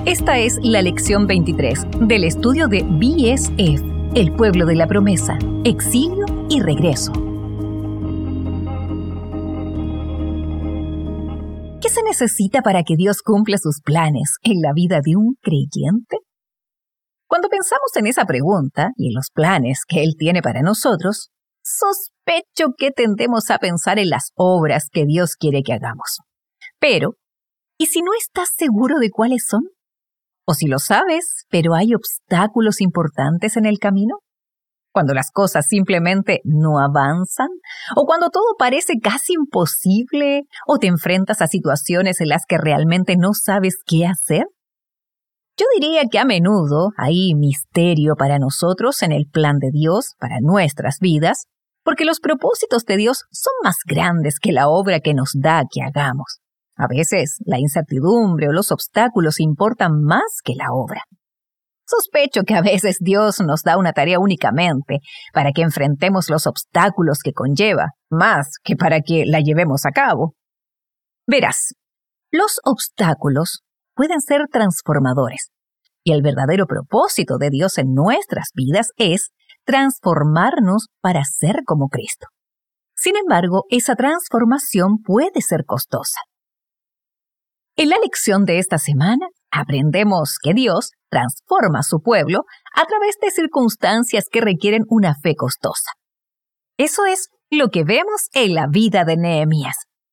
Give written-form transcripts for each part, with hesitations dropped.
Esta es la lección 23 del estudio de BSF, el pueblo de la promesa, exilio y regreso. ¿Qué se necesita para que Dios cumpla sus planes en la vida de un creyente? Cuando pensamos en esa pregunta y en los planes que Él tiene para nosotros, sospecho que tendemos a pensar en las obras que Dios quiere que hagamos. Pero, ¿y si no estás seguro de cuáles son? ¿O si lo sabes, pero hay obstáculos importantes en el camino? Cuando las cosas simplemente no avanzan, o cuando todo parece casi imposible, o te enfrentas a situaciones en las que realmente no sabes qué hacer. Yo diría que a menudo hay misterio para nosotros en el plan de Dios para nuestras vidas, porque los propósitos de Dios son más grandes que la obra que nos da que hagamos. A veces la incertidumbre o los obstáculos importan más que la obra. Sospecho que a veces Dios nos da una tarea únicamente para que enfrentemos los obstáculos que conlleva, más que para que la llevemos a cabo. Verás, los obstáculos pueden ser transformadores, y el verdadero propósito de Dios en nuestras vidas es transformarnos para ser como Cristo. Sin embargo, esa transformación puede ser costosa. En la lección de esta semana, aprendemos que Dios transforma a su pueblo a través de circunstancias que requieren una fe costosa. Eso es lo que vemos en la vida de Nehemías.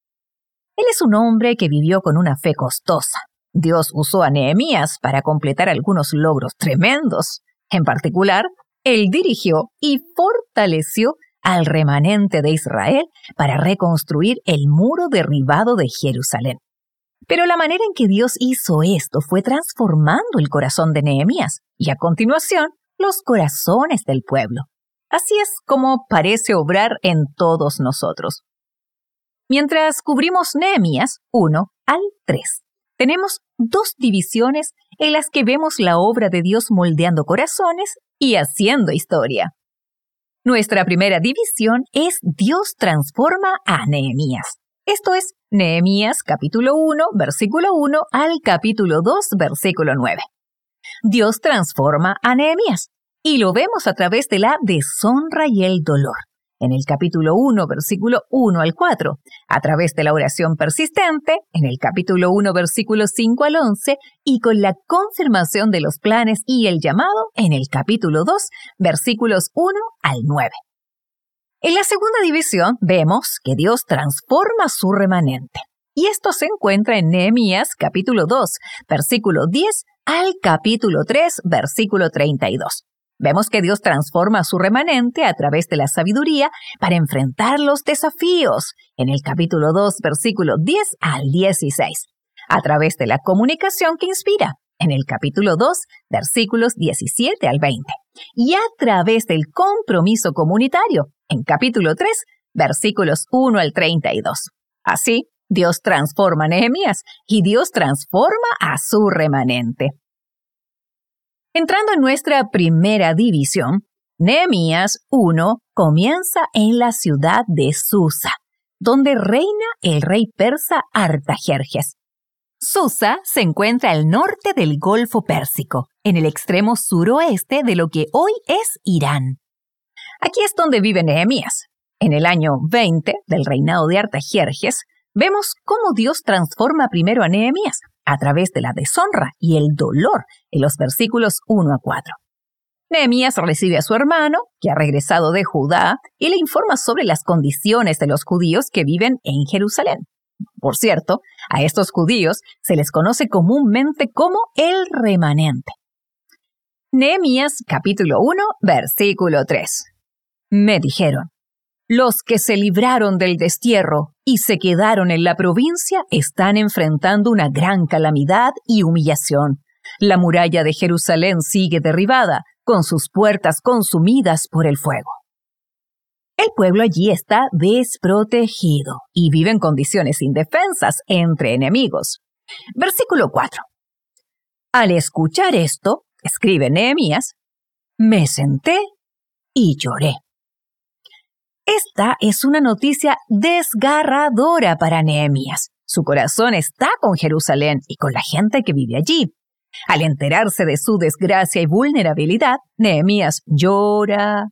Él es un hombre que vivió con una fe costosa. Dios usó a Nehemías para completar algunos logros tremendos. En particular, él dirigió y fortaleció al remanente de Israel para reconstruir el muro derribado de Jerusalén. Pero la manera en que Dios hizo esto fue transformando el corazón de Nehemías y a continuación los corazones del pueblo. Así es como parece obrar en todos nosotros. Mientras cubrimos Nehemías 1 al 3, tenemos dos divisiones en las que vemos la obra de Dios moldeando corazones y haciendo historia. Nuestra primera división es Dios transforma a Nehemías. Esto es Nehemías capítulo 1, versículo 1 al capítulo 2, versículo 9. Dios transforma a Nehemías y lo vemos a través de la deshonra y el dolor. En el capítulo 1, versículo 1 al 4, a través de la oración persistente, en el capítulo 1, versículos 5 al 11, y con la confirmación de los planes y el llamado, en el capítulo 2, versículos 1 al 9. En la segunda división vemos que Dios transforma su remanente. Y esto se encuentra en Nehemías capítulo 2, versículo 10 al capítulo 3, versículo 32. Vemos que Dios transforma a su remanente a través de la sabiduría para enfrentar los desafíos, en el capítulo 2, versículo 10 al 16. A través de la comunicación que inspira, en el capítulo 2, versículos 17 al 20. Y a través del compromiso comunitario, en capítulo 3, versículos 1 al 32. Así, Dios transforma a Nehemías y Dios transforma a su remanente. Entrando en nuestra primera división, Nehemías 1 comienza en la ciudad de Susa, donde reina el rey persa Artajerjes. Susa se encuentra al norte del Golfo Pérsico, en el extremo suroeste de lo que hoy es Irán. Aquí es donde vive Nehemías. En el año 20 del reinado de Artajerjes, vemos cómo Dios transforma primero a Nehemías a través de la deshonra y el dolor en los versículos 1 a 4. Nehemías recibe a su hermano, que ha regresado de Judá, y le informa sobre las condiciones de los judíos que viven en Jerusalén. Por cierto, a estos judíos se les conoce comúnmente como el remanente. Nehemías capítulo 1, versículo 3. Me dijeron: los que se libraron del destierro y se quedaron en la provincia están enfrentando una gran calamidad y humillación. La muralla de Jerusalén sigue derribada, con sus puertas consumidas por el fuego. El pueblo allí está desprotegido y vive en condiciones indefensas entre enemigos. Versículo 4. Al escuchar esto, escribe Nehemías, me senté y lloré. Esta es una noticia desgarradora para Nehemías. Su corazón está con Jerusalén y con la gente que vive allí. Al enterarse de su desgracia y vulnerabilidad, Nehemías llora,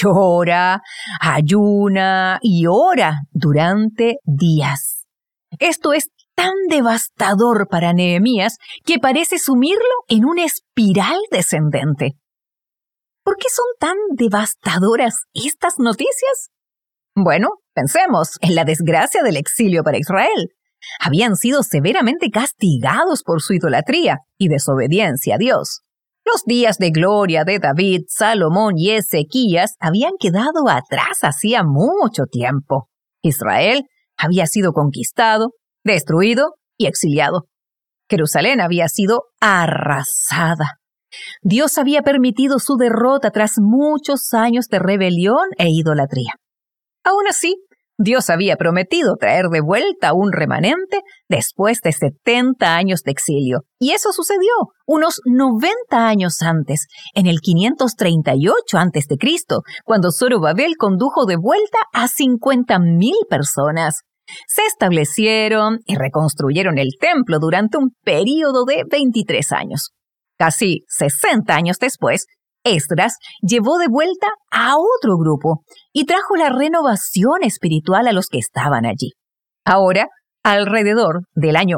ayuna y ora durante días. Esto es tan devastador para Nehemías que parece sumirlo en una espiral descendente. ¿Por qué son tan devastadoras estas noticias? Bueno, pensemos en la desgracia del exilio para Israel. Habían sido severamente castigados por su idolatría y desobediencia a Dios. Los días de gloria de David, Salomón y Ezequías habían quedado atrás hacía mucho tiempo. Israel había sido conquistado, destruido y exiliado. Jerusalén había sido arrasada. Dios había permitido su derrota tras muchos años de rebelión e idolatría. Aún así, Dios había prometido traer de vuelta a un remanente después de 70 años de exilio. Y eso sucedió unos 90 años antes, en el 538 a.C., cuando Zorobabel condujo de vuelta a 50,000 personas. Se establecieron y reconstruyeron el templo durante un período de 23 años. Casi 60 años después, Esdras llevó de vuelta a otro grupo y trajo la renovación espiritual a los que estaban allí. Ahora, alrededor del año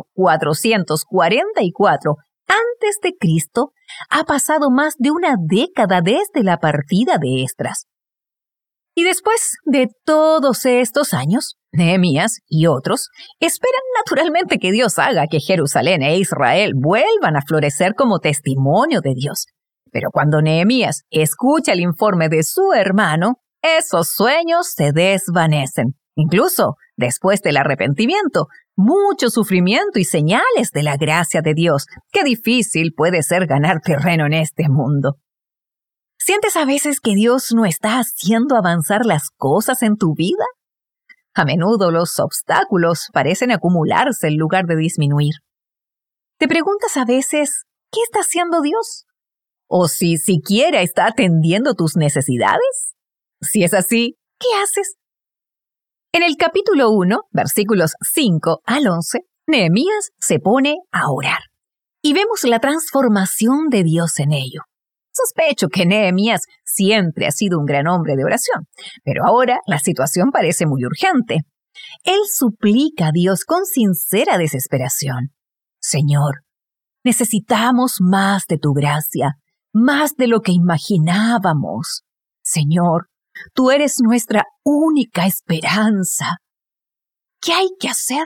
444 a.C., ha pasado más de una década desde la partida de Esdras. Y después de todos estos años, Nehemías y otros esperan naturalmente que Dios haga que Jerusalén e Israel vuelvan a florecer como testimonio de Dios. Pero cuando Nehemías escucha el informe de su hermano, esos sueños se desvanecen. Incluso después del arrepentimiento, mucho sufrimiento y señales de la gracia de Dios. Qué difícil puede ser ganar terreno en este mundo. ¿Sientes a veces que Dios no está haciendo avanzar las cosas en tu vida? A menudo los obstáculos parecen acumularse en lugar de disminuir. ¿Te preguntas a veces qué está haciendo Dios? ¿O si siquiera está atendiendo tus necesidades? Si es así, ¿qué haces? En el capítulo 1, versículos 5 al 11, Nehemías se pone a orar. Y vemos la transformación de Dios en ello. Sospecho que Nehemías siempre ha sido un gran hombre de oración, pero ahora la situación parece muy urgente. Él suplica a Dios con sincera desesperación. Señor, necesitamos más de tu gracia, más de lo que imaginábamos. Señor, tú eres nuestra única esperanza. ¿Qué hay que hacer?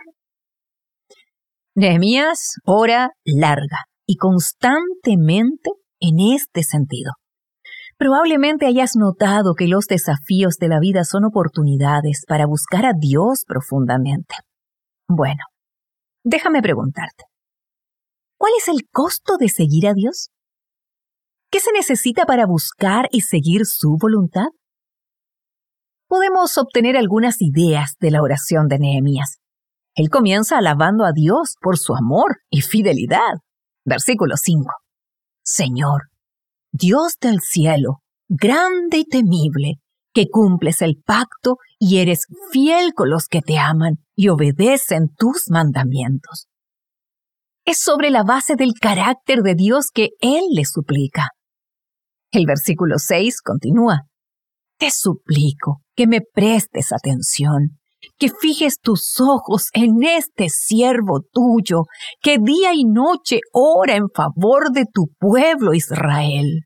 Nehemías ora larga y constantemente en este sentido. Probablemente hayas notado que los desafíos de la vida son oportunidades para buscar a Dios profundamente. Bueno, déjame preguntarte, ¿cuál es el costo de seguir a Dios? ¿Qué se necesita para buscar y seguir su voluntad? Podemos obtener algunas ideas de la oración de Nehemías. Él comienza alabando a Dios por su amor y fidelidad. Versículo 5. Señor, Dios del cielo, grande y temible, que cumples el pacto y eres fiel con los que te aman y obedecen tus mandamientos. Es sobre la base del carácter de Dios que Él le suplica. El versículo 6 continúa. Te suplico que me prestes atención, que fijes tus ojos en este siervo tuyo, que día y noche ora en favor de tu pueblo Israel.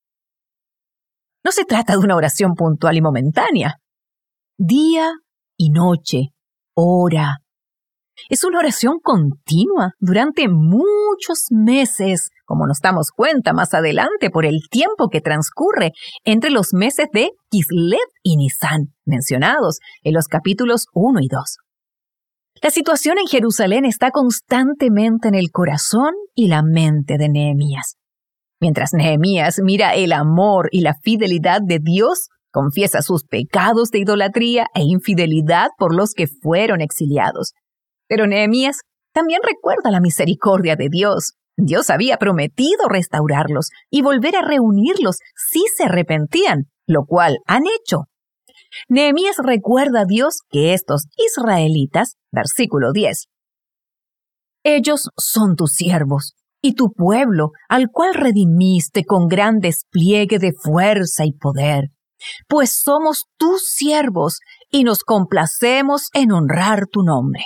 No se trata de una oración puntual y momentánea. Día y noche ora. Es una oración continua durante muchos meses, como nos damos cuenta más adelante por el tiempo que transcurre entre los meses de Kislev y Nisán, mencionados en los capítulos 1 y 2. La situación en Jerusalén está constantemente en el corazón y la mente de Nehemías. Mientras Nehemías mira el amor y la fidelidad de Dios, confiesa sus pecados de idolatría e infidelidad por los que fueron exiliados. Pero Nehemías también recuerda la misericordia de Dios. Dios había prometido restaurarlos y volver a reunirlos si se arrepentían, lo cual han hecho. Nehemías recuerda a Dios que estos israelitas, versículo 10, ellos son tus siervos y tu pueblo, al cual redimiste con gran despliegue de fuerza y poder, pues somos tus siervos y nos complacemos en honrar tu nombre.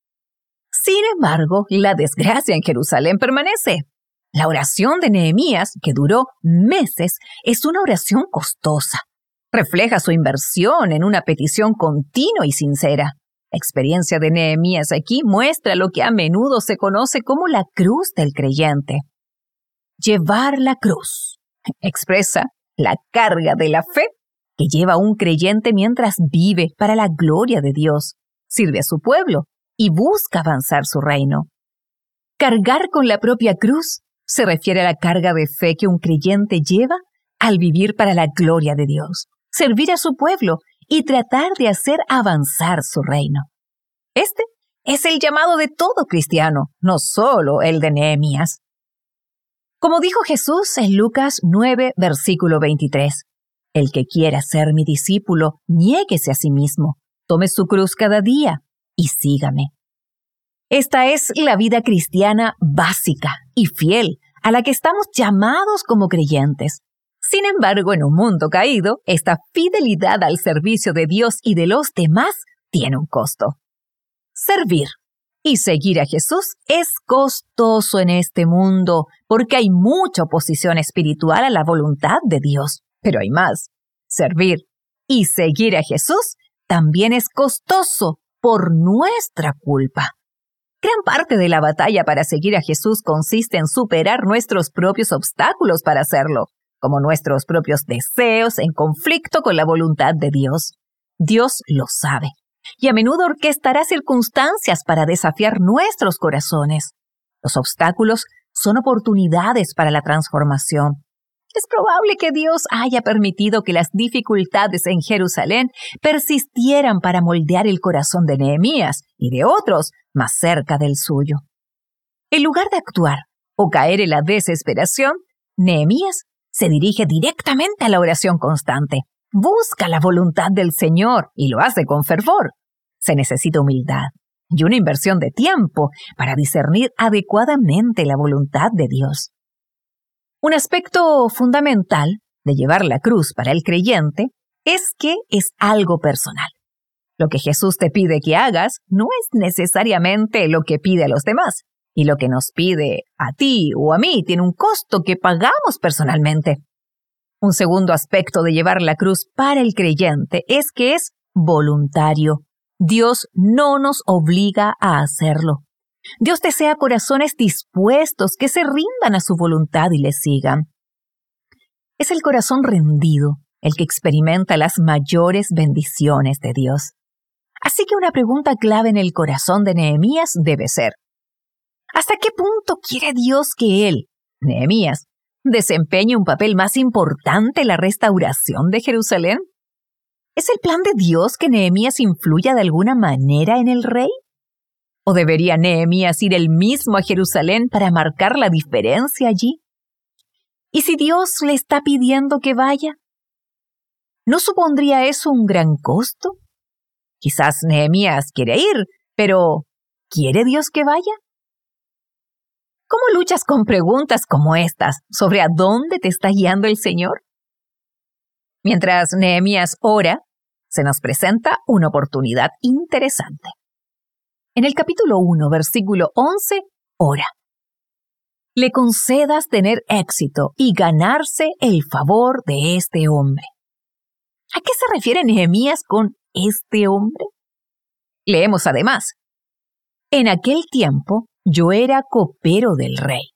Sin embargo, la desgracia en Jerusalén permanece. La oración de Nehemías, que duró meses, es una oración costosa. Refleja su inversión en una petición continua y sincera. La experiencia de Nehemías aquí muestra lo que a menudo se conoce como la cruz del creyente. Llevar la cruz expresa la carga de la fe que lleva un creyente mientras vive para la gloria de Dios, sirve a su pueblo y busca avanzar su reino. Cargar con la propia cruz se refiere a la carga de fe que un creyente lleva al vivir para la gloria de Dios, servir a su pueblo y tratar de hacer avanzar su reino. Este es el llamado de todo cristiano, no solo el de Nehemías. Como dijo Jesús en Lucas 9, versículo 23, el que quiera ser mi discípulo, niéguese a sí mismo, tome su cruz cada día y sígame. Esta es la vida cristiana básica y fiel a la que estamos llamados como creyentes. Sin embargo, en un mundo caído, esta fidelidad al servicio de Dios y de los demás tiene un costo. Servir y seguir a Jesús es costoso en este mundo porque hay mucha oposición espiritual a la voluntad de Dios. Pero hay más. Servir y seguir a Jesús también es costoso por nuestra culpa. Gran parte de la batalla para seguir a Jesús consiste en superar nuestros propios obstáculos para hacerlo, como nuestros propios deseos en conflicto con la voluntad de Dios. Dios lo sabe, y a menudo orquestará circunstancias para desafiar nuestros corazones. Los obstáculos son oportunidades para la transformación. Es probable que Dios haya permitido que las dificultades en Jerusalén persistieran para moldear el corazón de Nehemías y de otros más cerca del suyo. En lugar de actuar o caer en la desesperación, Nehemías se dirige directamente a la oración constante. Busca la voluntad del Señor y lo hace con fervor. Se necesita humildad y una inversión de tiempo para discernir adecuadamente la voluntad de Dios. Un aspecto fundamental de llevar la cruz para el creyente es que es algo personal. Lo que Jesús te pide que hagas no es necesariamente lo que pide a los demás, y lo que nos pide a ti o a mí tiene un costo que pagamos personalmente. Un segundo aspecto de llevar la cruz para el creyente es que es voluntario. Dios no nos obliga a hacerlo. Dios desea corazones dispuestos que se rindan a su voluntad y le sigan. Es el corazón rendido el que experimenta las mayores bendiciones de Dios. Así que una pregunta clave en el corazón de Nehemías debe ser: ¿hasta qué punto quiere Dios que él, Nehemías, desempeñe un papel más importante en la restauración de Jerusalén? ¿Es el plan de Dios que Nehemías influya de alguna manera en el rey? ¿O debería Nehemías ir él mismo a Jerusalén para marcar la diferencia allí? ¿Y si Dios le está pidiendo que vaya? ¿No supondría eso un gran costo? Quizás Nehemías quiere ir, pero ¿quiere Dios que vaya? ¿Cómo luchas con preguntas como estas sobre a dónde te está guiando el Señor? Mientras Nehemías ora, se nos presenta una oportunidad interesante. En el capítulo 1, versículo 11, ora: le concedas tener éxito y ganarse el favor de este hombre. ¿A qué se refiere Nehemías con este hombre? Leemos además: en aquel tiempo yo era copero del rey.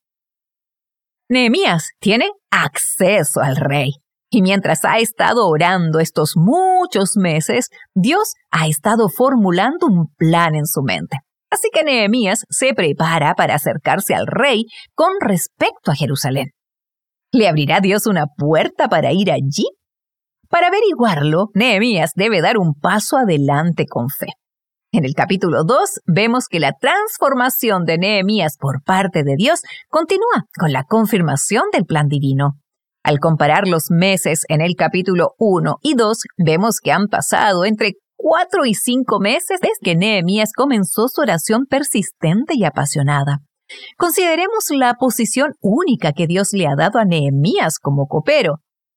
Nehemías tiene acceso al rey. Y mientras ha estado orando estos muchos meses, Dios ha estado formulando un plan en su mente. Así que Nehemías se prepara para acercarse al rey con respecto a Jerusalén. ¿Le abrirá Dios una puerta para ir allí? Para averiguarlo, Nehemías debe dar un paso adelante con fe. En el capítulo 2 vemos que la transformación de Nehemías por parte de Dios continúa con la confirmación del plan divino. Al comparar los meses en el capítulo 1 y 2, vemos que han pasado entre 4 y 5 meses desde que Nehemías comenzó su oración persistente y apasionada. Consideremos la posición única que Dios le ha dado a Nehemías como copero.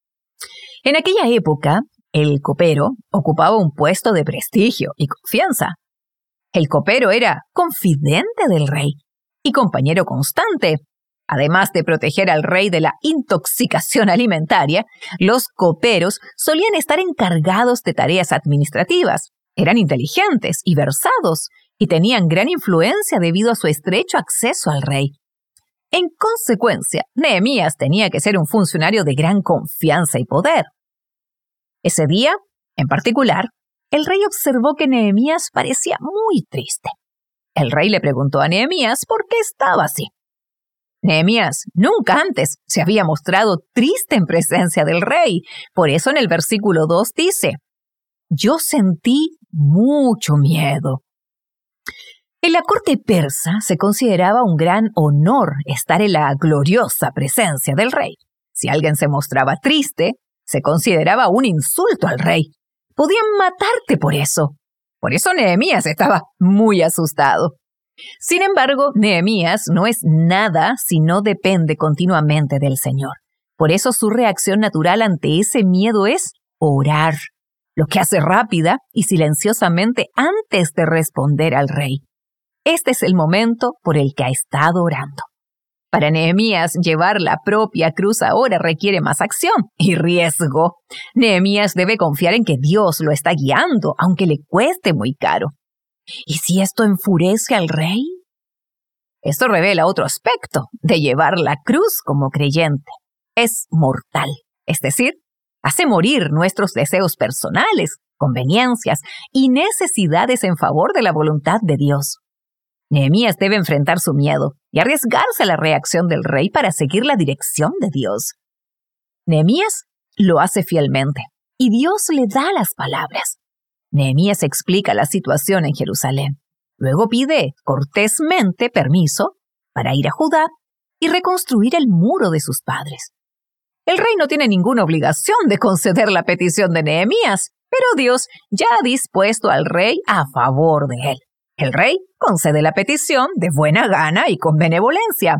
En aquella época, el copero ocupaba un puesto de prestigio y confianza. El copero era confidente del rey y compañero constante. Además de proteger al rey de la intoxicación alimentaria, los coperos solían estar encargados de tareas administrativas. Eran inteligentes y versados y tenían gran influencia debido a su estrecho acceso al rey. En consecuencia, Nehemías tenía que ser un funcionario de gran confianza y poder. Ese día, en particular, el rey observó que Nehemías parecía muy triste. El rey le preguntó a Nehemías por qué estaba así. Nehemías nunca antes se había mostrado triste en presencia del rey. Por eso en el versículo 2 dice: «Yo sentí mucho miedo». En la corte persa se consideraba un gran honor estar en la gloriosa presencia del rey. Si alguien se mostraba triste, se consideraba un insulto al rey. Podían matarte por eso. Por eso Nehemías estaba muy asustado. Sin embargo, Nehemías no es nada si no depende continuamente del Señor. Por eso su reacción natural ante ese miedo es orar, lo que hace rápida y silenciosamente antes de responder al rey. Este es el momento por el que ha estado orando. Para Nehemías, llevar la propia cruz ahora requiere más acción y riesgo. Nehemías debe confiar en que Dios lo está guiando, aunque le cueste muy caro. ¿Y si esto enfurece al rey? Esto revela otro aspecto de llevar la cruz como creyente. Es mortal, es decir, hace morir nuestros deseos personales, conveniencias y necesidades en favor de la voluntad de Dios. Nehemías debe enfrentar su miedo y arriesgarse a la reacción del rey para seguir la dirección de Dios. Nehemías lo hace fielmente y Dios le da las palabras. Nehemías explica la situación en Jerusalén. Luego pide cortésmente permiso para ir a Judá y reconstruir el muro de sus padres. El rey no tiene ninguna obligación de conceder la petición de Nehemías, pero Dios ya ha dispuesto al rey a favor de él. El rey concede la petición de buena gana y con benevolencia.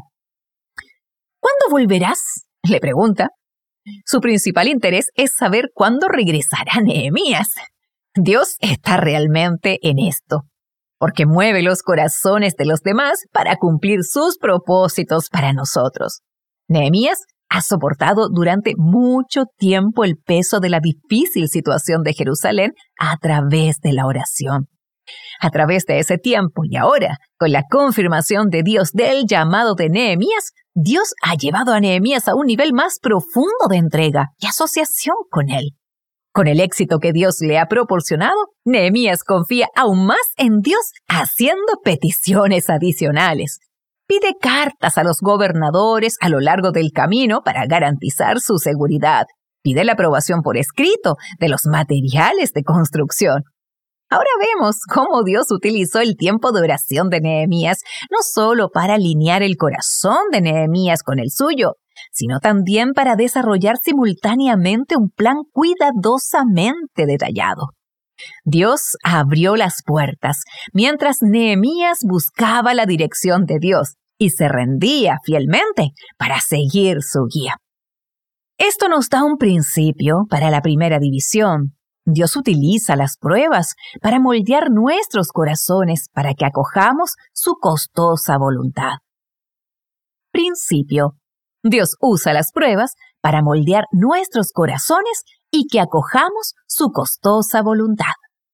¿Cuándo volverás?, le pregunta. Su principal interés es saber cuándo regresará Nehemías. Dios está realmente en esto, porque mueve los corazones de los demás para cumplir sus propósitos para nosotros. Nehemías ha soportado durante mucho tiempo el peso de la difícil situación de Jerusalén a través de la oración. A través de ese tiempo y ahora, con la confirmación de Dios del llamado de Nehemías, Dios ha llevado a Nehemías a un nivel más profundo de entrega y asociación con él. Con el éxito que Dios le ha proporcionado, Nehemías confía aún más en Dios haciendo peticiones adicionales. Pide cartas a los gobernadores a lo largo del camino para garantizar su seguridad. Pide la aprobación por escrito de los materiales de construcción. Ahora vemos cómo Dios utilizó el tiempo de oración de Nehemías no solo para alinear el corazón de Nehemías con el suyo, sino también para desarrollar simultáneamente un plan cuidadosamente detallado. Dios abrió las puertas mientras Nehemías buscaba la dirección de Dios y se rendía fielmente para seguir su guía. Esto nos da un principio para la primera división. Dios utiliza las pruebas para moldear nuestros corazones para que acojamos su costosa voluntad. Principio. Dios usa las pruebas para moldear nuestros corazones y que acojamos su costosa voluntad.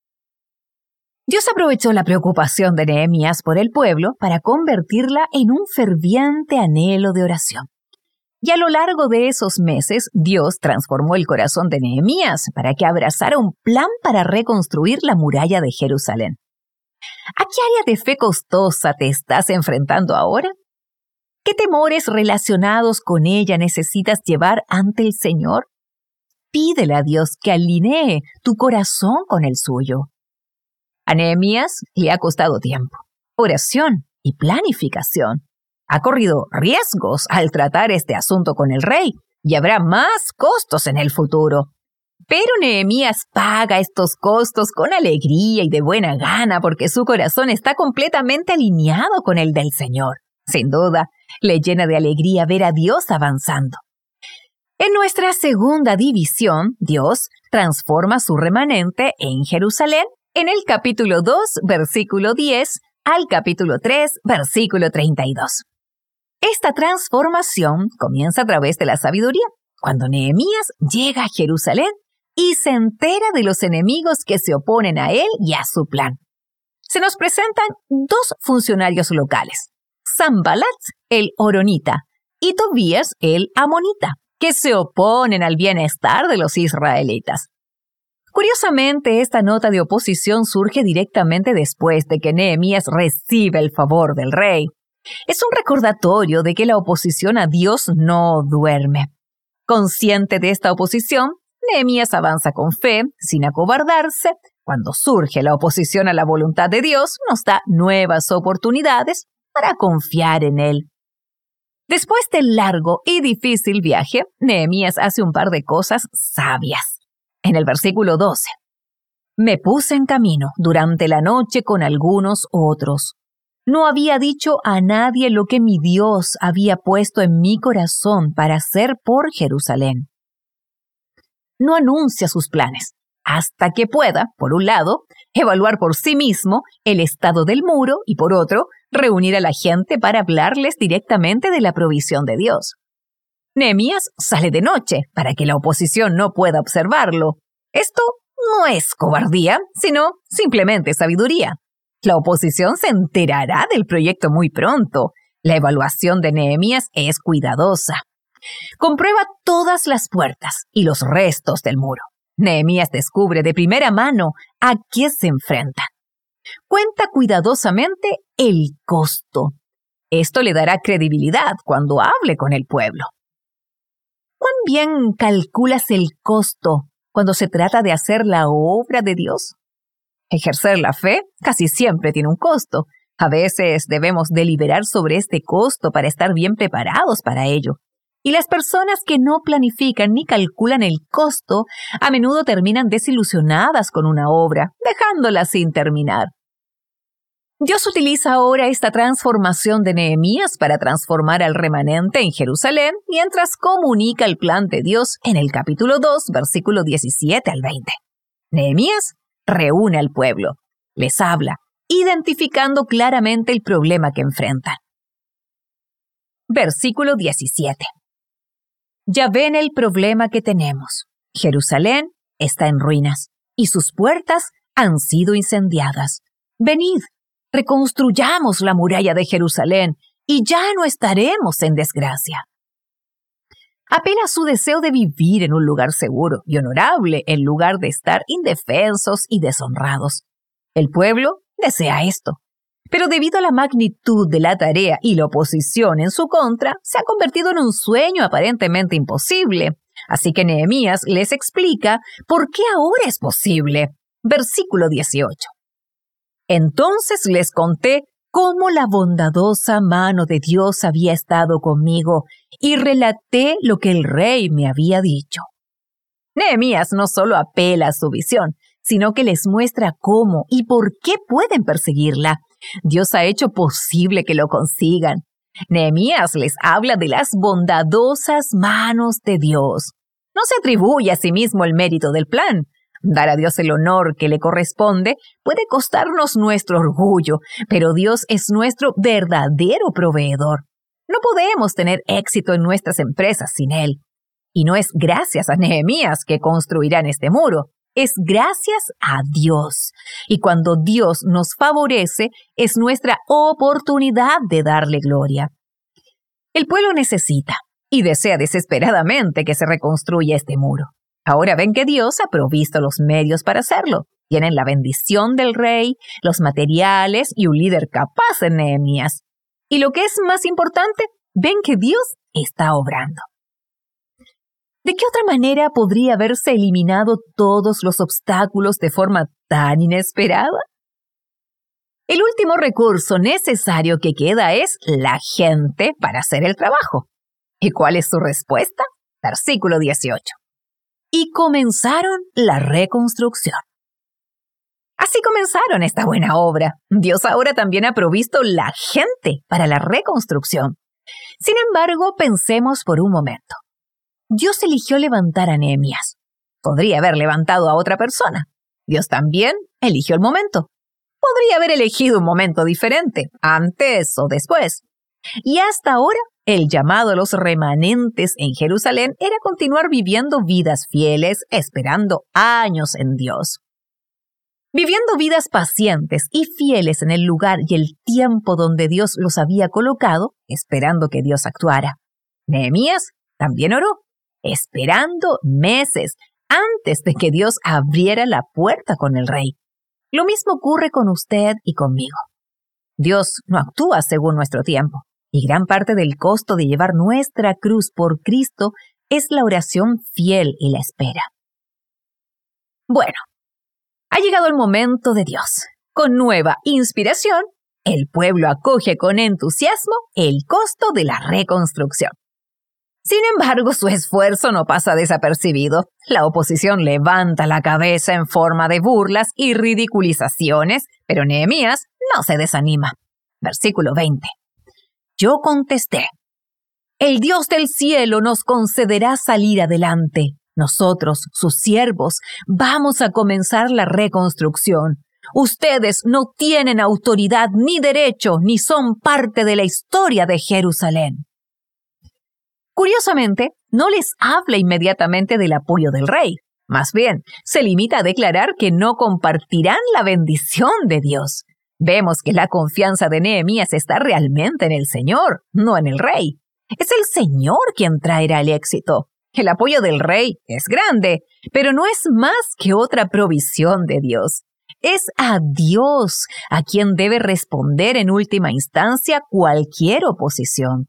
Dios aprovechó la preocupación de Nehemías por el pueblo para convertirla en un ferviente anhelo de oración. Y a lo largo de esos meses, Dios transformó el corazón de Nehemías para que abrazara un plan para reconstruir la muralla de Jerusalén. ¿A qué área de fe costosa te estás enfrentando ahora? ¿Qué temores relacionados con ella necesitas llevar ante el Señor? Pídele a Dios que alinee tu corazón con el suyo. A Nehemías le ha costado tiempo, oración y planificación. Ha corrido riesgos al tratar este asunto con el rey y habrá más costos en el futuro. Pero Nehemías paga estos costos con alegría y de buena gana porque su corazón está completamente alineado con el del Señor. Sin duda, le llena de alegría ver a Dios avanzando. En nuestra segunda división, Dios transforma su remanente en Jerusalén en el capítulo 2, versículo 10 al capítulo 3, versículo 32. Esta transformación comienza a través de la sabiduría, cuando Nehemías llega a Jerusalén y se entera de los enemigos que se oponen a él y a su plan. Se nos presentan dos funcionarios locales, Sanbalat, el horonita, y Tobías, el amonita, que se oponen al bienestar de los israelitas. Curiosamente, esta nota de oposición surge directamente después de que Nehemías recibe el favor del rey. Es un recordatorio de que la oposición a Dios no duerme. Consciente de esta oposición, Nehemías avanza con fe, sin acobardarse. Cuando surge la oposición a la voluntad de Dios, nos da nuevas oportunidades para confiar en Él. Después del largo y difícil viaje, Nehemías hace un par de cosas sabias. En el versículo 12, me puse en camino durante la noche con algunos otros. No había dicho a nadie lo que mi Dios había puesto en mi corazón para hacer por Jerusalén. No anuncia sus planes, hasta que pueda, por un lado, evaluar por sí mismo el estado del muro y, por otro, reunir a la gente para hablarles directamente de la provisión de Dios. Nehemías sale de noche para que la oposición no pueda observarlo. Esto no es cobardía, sino simplemente sabiduría. La oposición se enterará del proyecto muy pronto. La evaluación de Nehemías es cuidadosa. Comprueba todas las puertas y los restos del muro. Nehemías descubre de primera mano a qué se enfrenta. Cuenta cuidadosamente el costo. Esto le dará credibilidad cuando hable con el pueblo. ¿Cuán bien calculas el costo cuando se trata de hacer la obra de Dios? Ejercer la fe casi siempre tiene un costo. A veces debemos deliberar sobre este costo para estar bien preparados para ello. Y las personas que no planifican ni calculan el costo a menudo terminan desilusionadas con una obra, dejándola sin terminar. Dios utiliza ahora esta transformación de Nehemías para transformar al remanente en Jerusalén, mientras comunica el plan de Dios en el capítulo 2, versículo 17 al 20. Nehemías reúne al pueblo, les habla, identificando claramente el problema que enfrentan. Versículo 17. Ya ven el problema que tenemos. Jerusalén está en ruinas y sus puertas han sido incendiadas. Venid, reconstruyamos la muralla de Jerusalén y ya no estaremos en desgracia. Apela a su deseo de vivir en un lugar seguro y honorable en lugar de estar indefensos y deshonrados. El pueblo desea esto, pero debido a la magnitud de la tarea y la oposición en su contra, se ha convertido en un sueño aparentemente imposible. Así que Nehemías les explica por qué ahora es posible. Versículo 18. Entonces les conté cómo la bondadosa mano de Dios había estado conmigo y relaté lo que el rey me había dicho. Nehemías no solo apela a su visión, sino que les muestra cómo y por qué pueden perseguirla. Dios ha hecho posible que lo consigan. Nehemías les habla de las bondadosas manos de Dios. No se atribuye a sí mismo el mérito del plan. Dar a Dios el honor que le corresponde puede costarnos nuestro orgullo, pero Dios es nuestro verdadero proveedor. No podemos tener éxito en nuestras empresas sin Él. Y no es gracias a Nehemías que construirán este muro, es gracias a Dios. Y cuando Dios nos favorece, es nuestra oportunidad de darle gloria. El pueblo necesita y desea desesperadamente que se reconstruya este muro. Ahora ven que Dios ha provisto los medios para hacerlo. Tienen la bendición del rey, los materiales y un líder capaz en Nehemías. Y lo que es más importante, ven que Dios está obrando. ¿De qué otra manera podría haberse eliminado todos los obstáculos de forma tan inesperada? El último recurso necesario que queda es la gente para hacer el trabajo. ¿Y cuál es su respuesta? Versículo 18. Y comenzaron la reconstrucción. Así comenzaron esta buena obra. Dios ahora también ha provisto la gente para la reconstrucción. Sin embargo, pensemos por un momento. Dios eligió levantar a Nehemías. Podría haber levantado a otra persona. Dios también eligió el momento. Podría haber elegido un momento diferente, antes o después. Y hasta ahora, el llamado a los remanentes en Jerusalén era continuar viviendo vidas fieles, esperando años en Dios. Viviendo vidas pacientes y fieles en el lugar y el tiempo donde Dios los había colocado, esperando que Dios actuara. Nehemías también oró, esperando meses antes de que Dios abriera la puerta con el rey. Lo mismo ocurre con usted y conmigo. Dios no actúa según nuestro tiempo, y gran parte del costo de llevar nuestra cruz por Cristo es la oración fiel y la espera. Bueno, ha llegado el momento de Dios. Con nueva inspiración, el pueblo acoge con entusiasmo el costo de la reconstrucción. Sin embargo, su esfuerzo no pasa desapercibido. La oposición levanta la cabeza en forma de burlas y ridiculizaciones, pero Nehemías no se desanima. Versículo 20. Yo contesté: el Dios del cielo nos concederá salir adelante. Nosotros, sus siervos, vamos a comenzar la reconstrucción. Ustedes no tienen autoridad ni derecho, ni son parte de la historia de Jerusalén. Curiosamente, no les habla inmediatamente del apoyo del rey. Más bien, se limita a declarar que no compartirán la bendición de Dios. Vemos que la confianza de Nehemías está realmente en el Señor, no en el rey. Es el Señor quien traerá el éxito. El apoyo del rey es grande, pero no es más que otra provisión de Dios. Es a Dios a quien debe responder en última instancia cualquier oposición.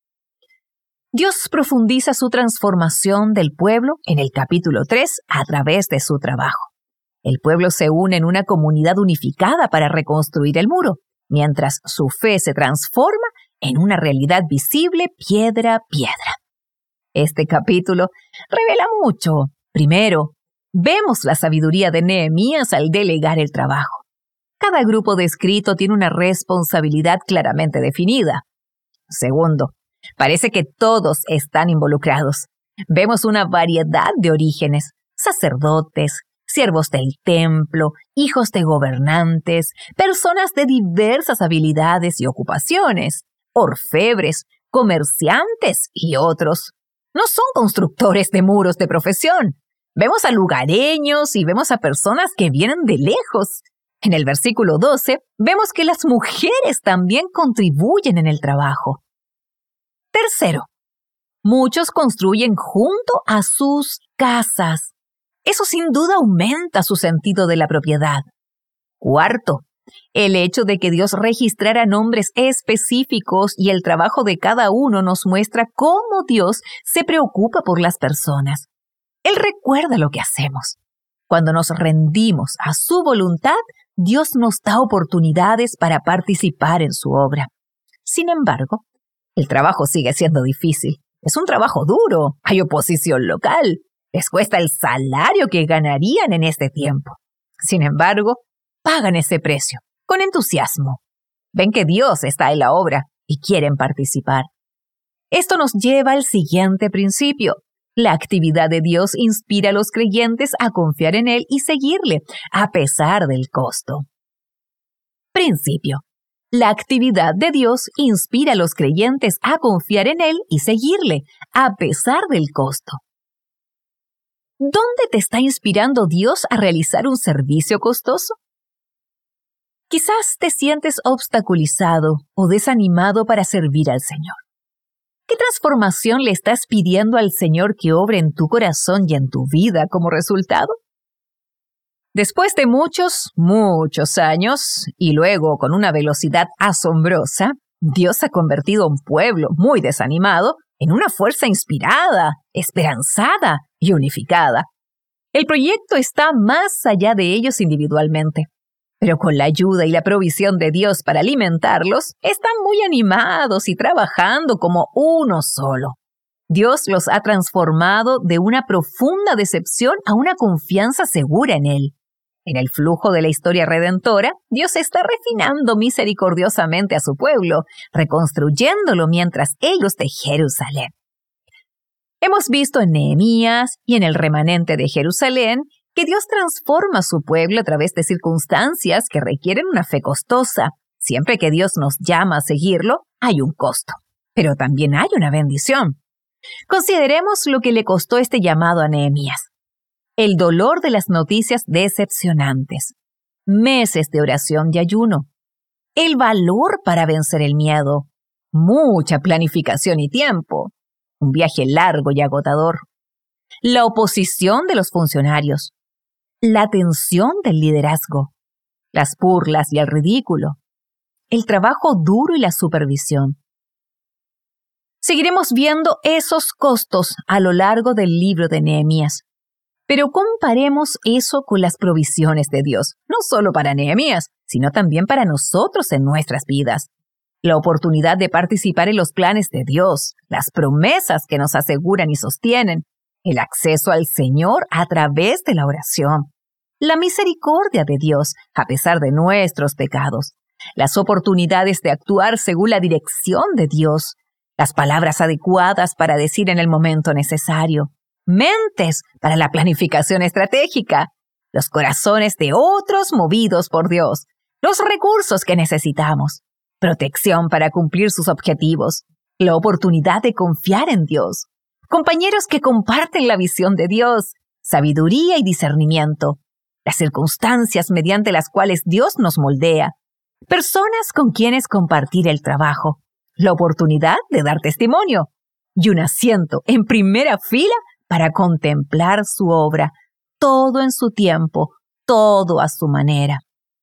Dios profundiza su transformación del pueblo en el capítulo 3 a través de su trabajo. El pueblo se une en una comunidad unificada para reconstruir el muro, mientras su fe se transforma en una realidad visible piedra a piedra. Este capítulo revela mucho. Primero, vemos la sabiduría de Nehemías al delegar el trabajo. Cada grupo descrito tiene una responsabilidad claramente definida. Segundo, parece que todos están involucrados. Vemos una variedad de orígenes: sacerdotes, siervos del templo, hijos de gobernantes, personas de diversas habilidades y ocupaciones, orfebres, comerciantes y otros. No son constructores de muros de profesión. Vemos a lugareños y vemos a personas que vienen de lejos. En el versículo 12, vemos que las mujeres también contribuyen en el trabajo. Tercero, muchos construyen junto a sus casas. Eso sin duda aumenta su sentido de la propiedad. Cuarto, el hecho de que Dios registrara nombres específicos y el trabajo de cada uno nos muestra cómo Dios se preocupa por las personas. Él recuerda lo que hacemos. Cuando nos rendimos a su voluntad, Dios nos da oportunidades para participar en su obra. Sin embargo, el trabajo sigue siendo difícil. Es un trabajo duro. Hay oposición local. Les cuesta el salario que ganarían en este tiempo. Sin embargo, pagan ese precio, con entusiasmo. Ven que Dios está en la obra y quieren participar. Esto nos lleva al siguiente principio. La actividad de Dios inspira a los creyentes a confiar en Él y seguirle, a pesar del costo. Principio. La actividad de Dios inspira a los creyentes a confiar en Él y seguirle, a pesar del costo. ¿Dónde te está inspirando Dios a realizar un servicio costoso? Quizás te sientes obstaculizado o desanimado para servir al Señor. ¿Qué transformación le estás pidiendo al Señor que obre en tu corazón y en tu vida como resultado? Después de muchos años, y luego con una velocidad asombrosa, Dios ha convertido a un pueblo muy desanimado en una fuerza inspirada, esperanzada y unificada. El proyecto está más allá de ellos individualmente, pero con la ayuda y la provisión de Dios para alimentarlos, están muy animados y trabajando como uno solo. Dios los ha transformado de una profunda decepción a una confianza segura en Él. En el flujo de la historia redentora, Dios está refinando misericordiosamente a su pueblo, reconstruyéndolo mientras ellos de Jerusalén. Hemos visto en Nehemías y en el remanente de Jerusalén que Dios transforma a su pueblo a través de circunstancias que requieren una fe costosa. Siempre que Dios nos llama a seguirlo, hay un costo, pero también hay una bendición. Consideremos lo que le costó este llamado a Nehemías. El dolor de las noticias decepcionantes, meses de oración y ayuno, el valor para vencer el miedo, mucha planificación y tiempo, un viaje largo y agotador, la oposición de los funcionarios, la tensión del liderazgo, las burlas y el ridículo, el trabajo duro y la supervisión. Seguiremos viendo esos costos a lo largo del libro de Nehemías. Pero comparemos eso con las provisiones de Dios, no solo para Nehemías, sino también para nosotros en nuestras vidas. La oportunidad de participar en los planes de Dios, las promesas que nos aseguran y sostienen, el acceso al Señor a través de la oración, la misericordia de Dios a pesar de nuestros pecados, las oportunidades de actuar según la dirección de Dios, las palabras adecuadas para decir en el momento necesario, mentes para la planificación estratégica, los corazones de otros movidos por Dios, los recursos que necesitamos, protección para cumplir sus objetivos, la oportunidad de confiar en Dios, compañeros que comparten la visión de Dios, sabiduría y discernimiento, las circunstancias mediante las cuales Dios nos moldea, personas con quienes compartir el trabajo, la oportunidad de dar testimonio y un asiento en primera fila para contemplar su obra, todo en su tiempo, todo a su manera.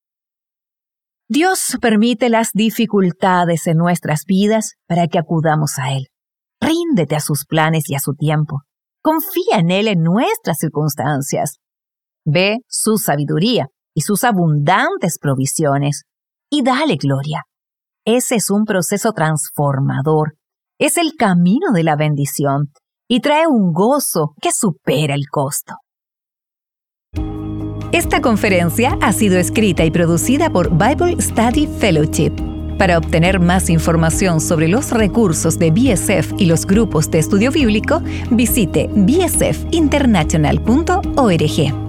Dios permite las dificultades en nuestras vidas para que acudamos a Él. Ríndete a sus planes y a su tiempo. Confía en Él en nuestras circunstancias. Ve su sabiduría y sus abundantes provisiones y dale gloria. Ese es un proceso transformador. Es el camino de la bendición y trae un gozo que supera el costo. Esta conferencia ha sido escrita y producida por Bible Study Fellowship. Para obtener más información sobre los recursos de BSF y los grupos de estudio bíblico, visite bsfinternational.org.